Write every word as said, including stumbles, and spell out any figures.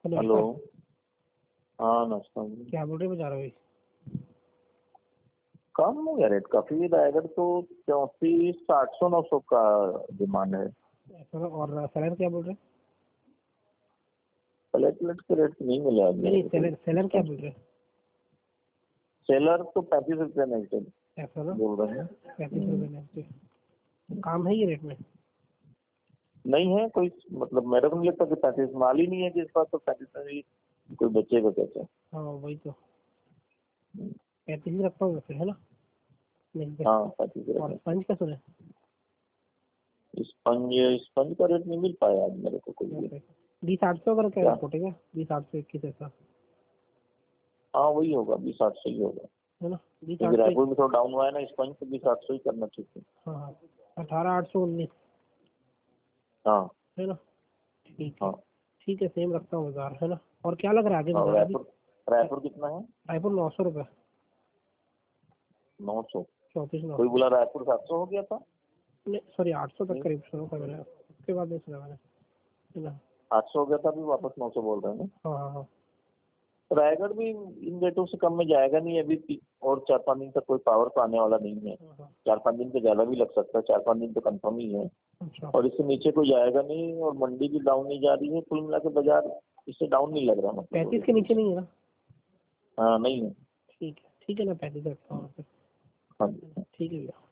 Hello. हाँ नमस्कार। क्या बोल रहे बजा रहे भाई? कम हो गया रेट काफी, रायगढ़ तो चौंतीस आठ सौ नौ सौ का डिमांड है। ऐसा ना, और सेलर क्या बोल रहे हैं? प्लेटलेट के रेट नहीं मिले अभी। नहीं सेलर सेलर क्या बोल रहे हैं? सेलर तो पैंतीस रुपये नेक्स्ट ऐसा ना, बोल रहे हैं। पैंतीस रुपये नेक्स्ट काम है ये रेट में? नहीं है कोई, मतलब मेरे को नहीं लगता कि पैंतीस माल ही नहीं है जिस पास, तो पैंतीस में भी कोई बचेगा कैसे। हाँ वही तो, पैंतीस ही रखता हूँ फिर, है ना? नहीं हाँ पैंतीस और रुपये। स्पंज का सुने? स्पंज स्पंज का रेट नहीं मिल पाया आज मेरे को कोई भी। बीस आठ सौ का क्या क्या? रिपोर्ट है क्या? बीस आठ सौ इक्कीस ऐसा, हाँ वही होगा, बीस आठ सौ ही होगा, है ना? बीस क्योंकि आठ सौ। रायपुर में थोड़ा डाउन हुआ है ना स्पंज, तो बीस आठ सौ ही करना चाहिए। हाँ हाँ, अठारह आठ सौ उन्नीस, हाँ है ना? ठीक है, हाँ। ठीक है सेम रखता हूँ बाजार, है ना? और क्या लग रहा है आगे और बाजार अभी? रायपुर रायपुर कितना है? रायपुर नौ सौ रुपये, नौ सौ। चौंतीस नौ कोई सौ बोला रायपुर सात सौ हो गया था। नहीं सॉरी, आठ सौ तक नहीं, करीब सुना था मैंने, उसके बाद नहीं सुना मैंने, है ना? आठ सौ हो गया था, अभी वापस नौ सौ बोल रहे हैं ना। हाँ हाँ हाँ। रायगढ़ भी इन रेटों से कम में जाएगा नहीं अभी ती- और चार पांच दिन तक कोई पावर तो आने वाला नहीं है। हाँ, हाँ। चार पांच दिन तो ज्यादा भी लग सकता है, चार पांच दिन तो कंफर्म ही है। अच्छा, और इससे नीचे कोई जाएगा नहीं, और मंडी भी डाउन नहीं जा रही है, कुल मिला के बाजार इससे डाउन नहीं लग रहा मतलब। पैंतीस के नीचे नहीं है ना? हाँ नहीं है। ठीक है, ठीक है ना, पैंतीस रखता हूँ फिर। हाँ। ठीक है भैया।